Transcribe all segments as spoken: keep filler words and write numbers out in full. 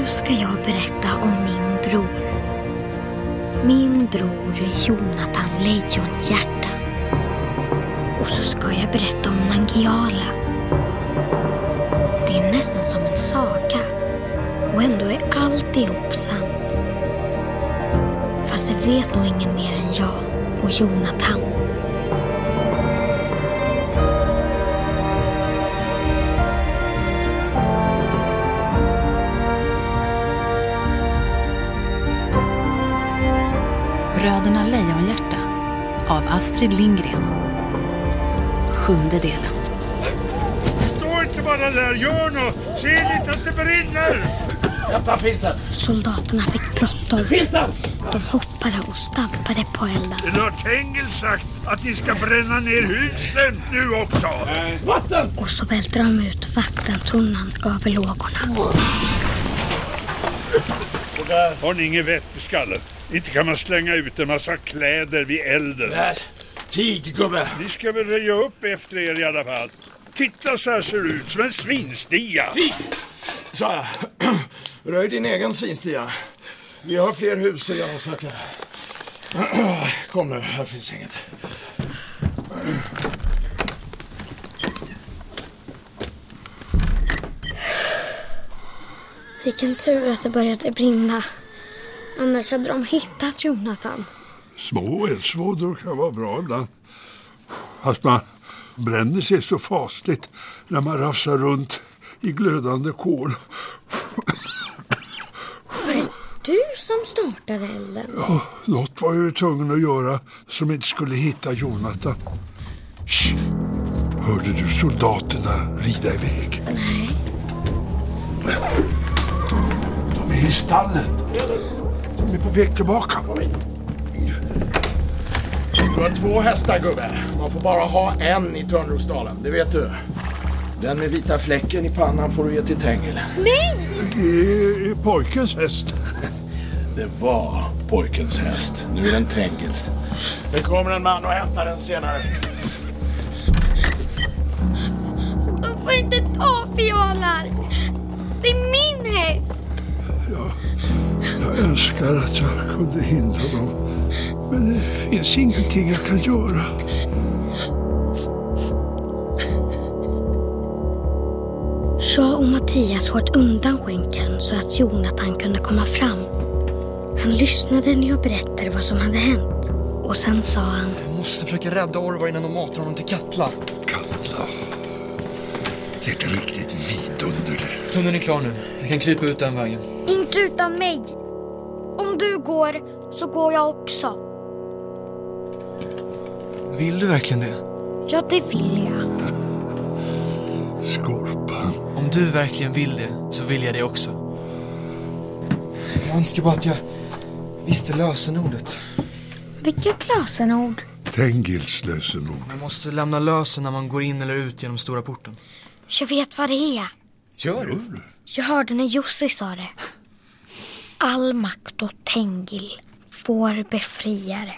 ska jag berätta om min bror. Min bror är Jonathan Lejonhjärta. Och så ska jag berätta om Nangiala. Det är nästan som en saga. Och ändå är alltihop sant. Fast det vet nog ingen mer än jag och Jonathan. Bröderna Lejonhjärta av Astrid Lindgren. Sjunde delen. Stå inte bara där, gör något! Se lite att det brinner! Hämta filten! Soldaterna fick bråttom. Filten! De hoppade och stampade på elden. Det har Tengil sagt att ni ska bränna ner husen nu också. Äh. Vatten! Och så välter de ut vattentunnan över lågorna. Har ni ingen vett i skallen? Inte kan man slänga ut en massa kläder vid elden. Där, tig gubbe. Ni ska väl röja upp efter er i alla fall. Titta, så här ser det ut, som en svinstia. Tig! Så jag. Röj din egen svinstia. Vi har fler hus i Jansaka. Kom nu, här finns inget. Vilken tur att det började brinna. Annars hade de hittat Jonathan. Små eldsvådor kan vara bra ibland. Fast man bränner sig så fasligt när man rafsar runt i glödande kol. Var det du som startade elden? Ja, något var jag ju tvungen att göra som inte skulle hitta Jonathan. Shh. Hörde du soldaterna rida iväg? Nej. De är i stallet. De är på väg tillbaka. Du har två hästar gubbe. Man får bara ha en i Törnrosdalen, det vet du. Den med vita fläcken i pannan får du ge till Tengil. Nej! Det är pojkens häst. Det var pojkens häst. Nu är den Tengils. Det kommer en man och hämtar den senare. De får inte ta fiolar. Det är min häst. Ja, jag önskar att jag kunde hindra dem. Men det finns ingenting jag kan göra. Shaw och Mattias sköt undan skänken så att Jonathan kunde komma fram. Han lyssnade när jag berättade vad som hade hänt. Och sen sa han: Jag måste försöka rädda Orvar innan de matar honom till Katla. Katla. Det är ett riktigt vidunder det. Tunneln är klar nu. Vi kan krypa ut den vägen. Inte utan mig. Om du går så går jag också. Vill du verkligen det? Ja, det vill jag. Skorpan. Om du verkligen vill det så vill jag det också. Jag önskar bara att jag visste lösenordet. Vilket lösenord? Tengils lösenord. Man måste lämna lösen när man går in eller ut genom stora porten. Jag vet vad det är. Gör du? Jag hörde när Jussi sa det. All makt och Tengil får befriare.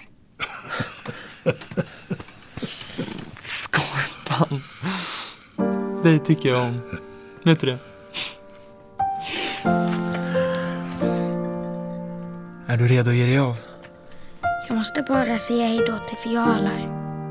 Skorpan. Det tycker jag om. Vet du det? Är du redo att ge dig av? Jag måste bara säga hej då till fiolar.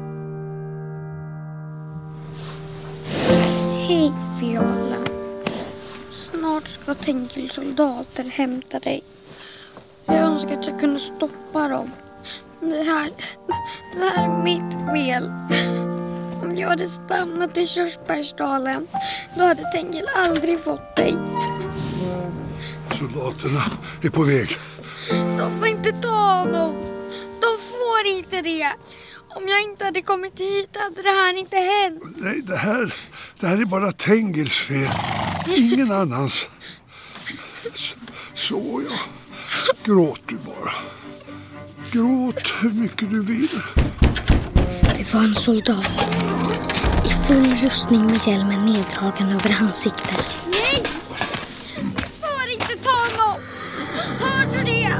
Hej Fiola. Snart ska Tengils soldater hämta dig. Jag önskar att jag kunde stoppa dem. Det här, det här är mitt fel. Om jag hade stannat i Körsbärsdalen, då hade Tengil aldrig fått dig. Soldaterna är på väg. De får inte ta honom. De får inte det. Om jag inte hade kommit hit hade det här inte hänt. Nej, det här, det här är bara Tengils fel. Ingen annans. Så, så ja. Gråt du bara. Gråt hur mycket du vill. Det var en soldat. I full rustning med hjälmen neddragen över ansiktet. Nej! Du får inte ta honom! Hör du det?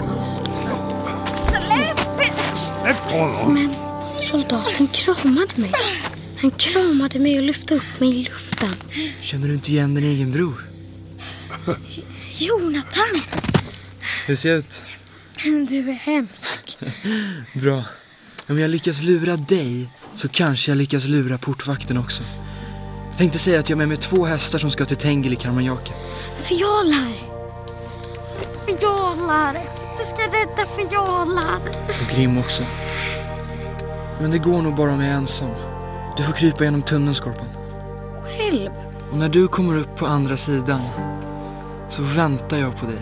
Släpp! Släpp honom! Men soldaten kramade mig. Han kramade mig och lyfte upp mig i luften. Känner du inte igen din egen bror? Jonathan! Hur ser jag ut? Du är hemsk. Bra. Om jag lyckas lura dig så kanske jag lyckas lura portvakten också. Jag tänkte säga att jag är med med två hästar som ska till Tengil i Karmanjaka. Fjalar! Fjalar! Du ska rädda fjalar. Och Grim också. Men det går nog bara om jag är ensam. Du får krypa genom tunneln, Skorpan. Själv? Och när du kommer upp på andra sidan så väntar jag på dig.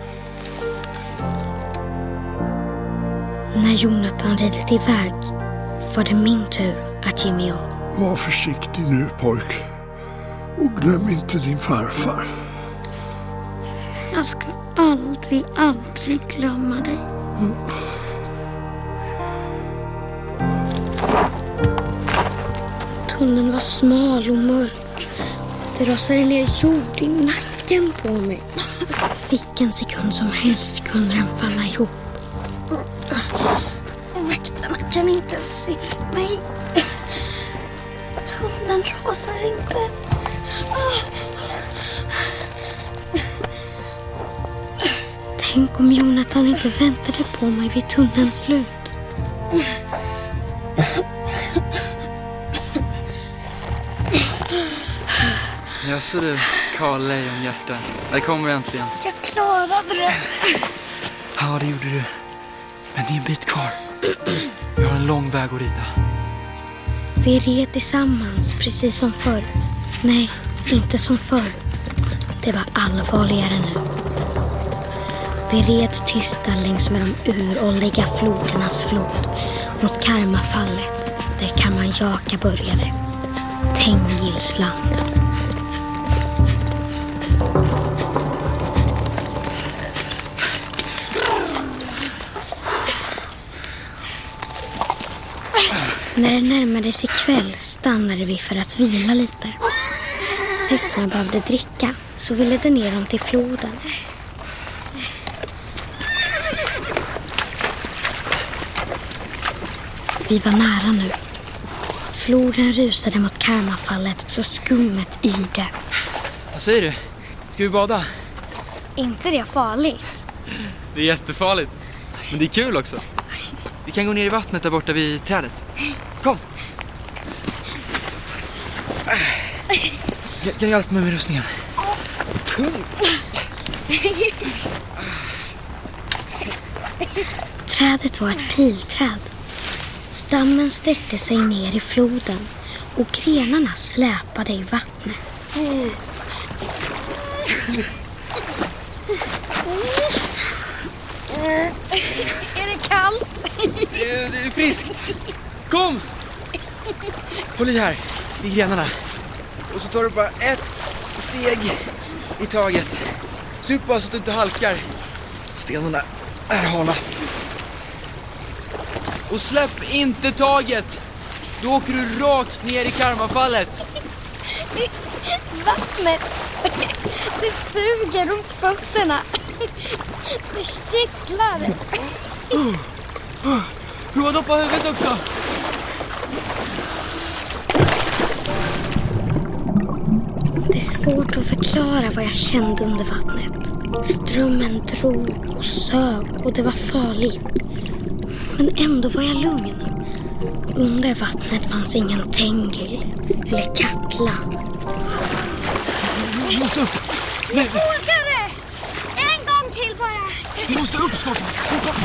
När Jonathan rider iväg var det min tur att ge mig av. Var försiktig nu, pojk. Och glöm inte din farfar. Jag ska aldrig, aldrig glömma dig. Mm. Tunneln var smal och mörk. Det rasade ner jord i nacken på mig. Fick en sekund som helst kunde den falla ihop. Väktarna kan inte se mig. Tunneln rasar inte. Tänk om Jonathan inte väntade på mig vid tunnelns slut. Jaså du, Karl Lejonhjärta. Där kommer du äntligen. Jag klarade det. Ja, det gjorde du. Men det är en bit kvar. Vi har en lång väg att rida. Vi red tillsammans, precis som förr. Nej, inte som förr. Det var allvarligare nu. Vi red tysta längs med de uråldriga flodernas flod mot Karmafallet, där Karmanjaka började. Tengils land. När det närmade sig kväll stannade vi för att vila lite. Hästarna behövde dricka, så vi ledde ner dem till floden. Vi var nära nu. Floden rusade mot Karmafallet så skummet yrde. Vad säger du? Ska vi bada? Inte det farligt? Det är jättefarligt. Men det är kul också. Vi kan gå ner i vattnet där borta vid trädet. Kom! Kan du hjälpa mig med rustningen? Trädet var ett pilträd. Stammen sträckte sig ner i floden och grenarna släpade i vattnet. Är det kallt? Det är, det är friskt. Kom! Håll i här, i grenarna. Och så tar du bara ett steg i taget. Så upp bara så att du inte halkar. Stenarna är hala. Och släpp inte taget. Då åker du rakt ner i Karmafallet. Vattnet, det suger runt fötterna. Det kittlar. Uh, uh, prova att doppa huvudet också. Det är svårt att förklara vad jag kände under vattnet. Strömmen drog och sög och det var farligt. Men ändå var jag lugn. Under vattnet fanns ingen Tengil eller Katla. Du måste upp. Jag vågar det! En gång till bara. Du måste upp, Skorpan. Skorpan.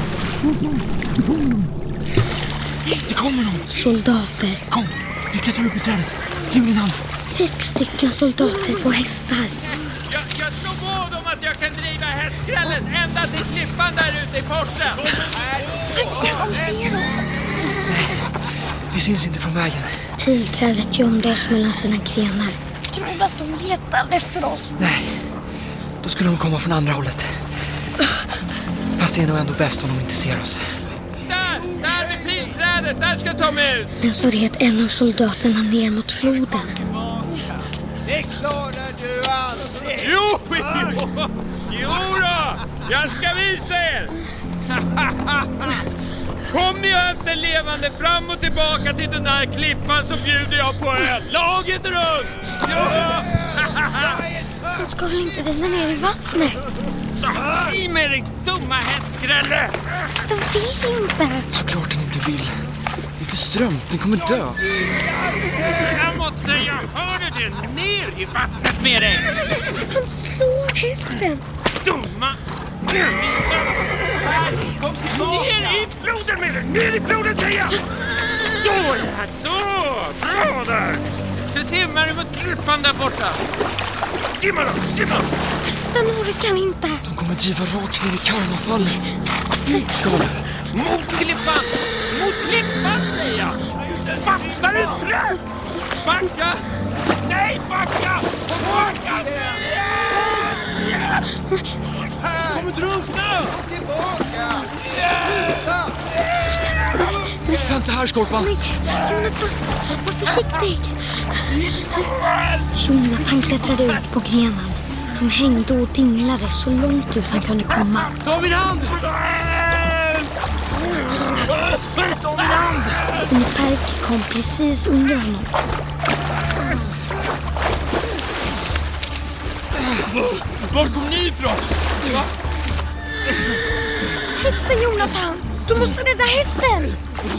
Det kommer någon. Soldater. Kom, vi klättrar upp i trädet. Ge mig din hand. Sex stycken soldater på hästar. Jag, jag slår vad om att jag kan driva hästskrället ända till klippan där ute i forsen. De ser oss. Vi syns inte från vägen. Pilträdet gömde oss mellan sina grenar. Tror du att de letar efter oss? Nej, då skulle de komma från andra hållet. Fast det är nog ändå bäst om de inte ser oss. Där, där vid pilträdet, där ska jag ta mig ut. Men så red en av soldaterna ner mot floden. Det klarar du aldrig. Jo, jo, jo då, jag ska visa er. Kom ni inte levande fram och tillbaka till den här klippan så bjuder jag på öl. Laget runt! Ja! Han ska väl inte rida ner i vattnet? Så i med dig, dumma hästskrälle! Hästen vill inte. Såklart den inte vill. Det är för strömt, den kommer dö. Framåt säger jag, hör du det? Ner i vattnet med dig! Han slår hästen. Dumma! Dummisar! Ner i floden med dig! Ner i floden säger jag! Så ja, så! Bra där! Så simmar du mot klippan där borta. Simma då, simma! Hästen orkar inte. De kommer driva rakt ner i karmafallet. Dit ska du. Mot klippan! Mot klippan säger jag! Fattar du trä? Backa! Nej, backa! Backa! Kommer drunkna! Tillbaka! Vänta här, Skorpan. Nej, Jonathan, var försiktig. Jonathan klättrade ut på grenen. Han hängde och dinglade så långt ut han kunde komma. Ta min hand! Ta min hand! Och Perk kom precis under honom. Var kom ni ifrån? Va? Hästen, Jonathan! Du måste rädda hästen!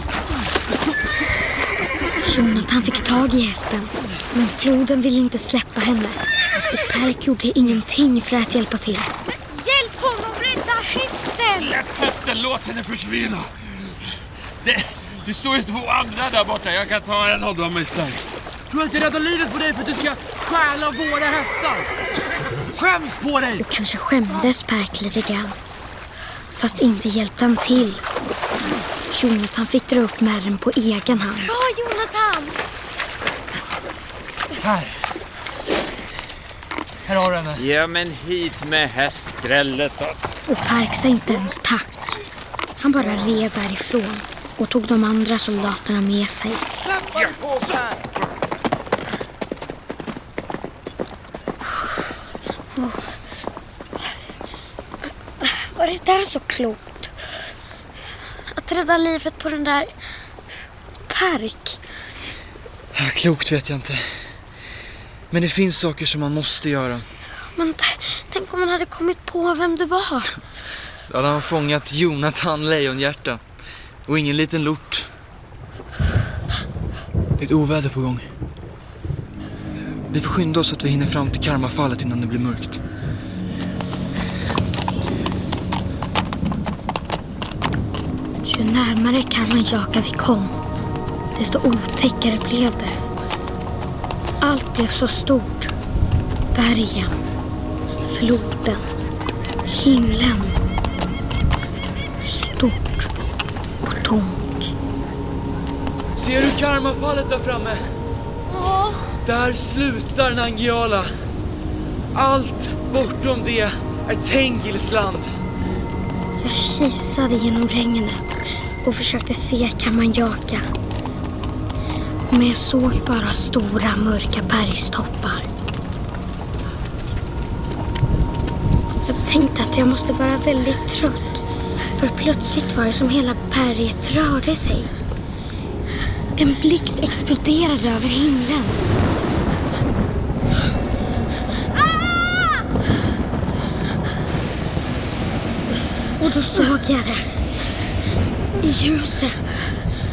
Jonathan fick tag i hästen, men floden ville inte släppa henne. Och Perk gjorde ingenting för att hjälpa till. Hjälp honom rädda hästen! Släpp hästen, låt henne försvinna. Det, det står ju två andra där borta. Jag kan ta en av dem istället. Tror du att jag räddar livet på dig för att du ska stjäla våra hästar? Skäms på dig! Och kanske skämdes Perk lite grann. Fast inte hjälpte han till. Jonathan fick dra upp märren på egen hand. Bra, Jonathan! Här. Här har du henne. Ja, men hit med hästskrället alltså. Och Perk sa inte ens tack. Han bara red därifrån och tog de andra soldaterna med sig. Ja. Var det där så klokt? Att rädda livet på den där Perk. Klokt vet jag inte. Men det finns saker som man måste göra. Men t- tänk om man hade kommit på vem du var. Då hade han fångat Jonathan Lejonhjärta. Och ingen liten lort. Det är ett oväder på gång. Vi får skynda oss så att vi hinner fram till karmafallet innan det blir mörkt. Ju närmare Karmanjaka vi kom, desto otäckare blev det. Allt blev så stort. Bergen, floden, himlen. Stort och tomt. Ser du karmafallet där framme? Ja. Där slutar Nangiala. Allt bortom det är Tengils land. Jag kisade genom regnet och försökte se Karmanjaka. Men jag såg bara stora mörka bergstoppar. Jag tänkte att jag måste vara väldigt trött. För plötsligt var det som hela berget rörde sig. En blixt exploderade över himlen. Och då såg jag det. I ljuset.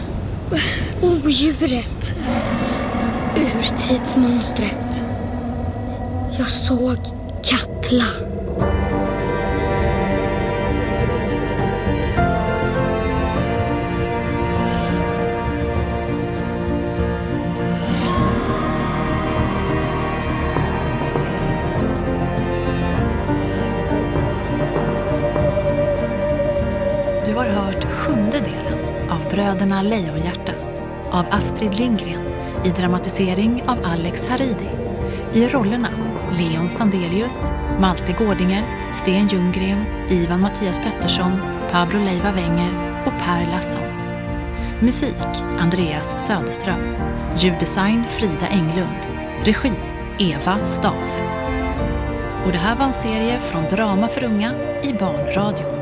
Odjuret. Urtidsmonstret. Jag såg Katla. Du har hört sjunde delen av Bröderna Lejonhjärta av Astrid Lindgren i dramatisering av Alex Haridi. I rollerna Leon Sandelius, Malte Gårdinger, Sten Ljunggren, Ivan Mattias Pettersson, Pablo Leiva Wenger och Per Lasson. Musik Andreas Söderström. Ljuddesign Frida Englund. Regi Eva Staff. Och det här var en serie från Drama för unga i Barnradion.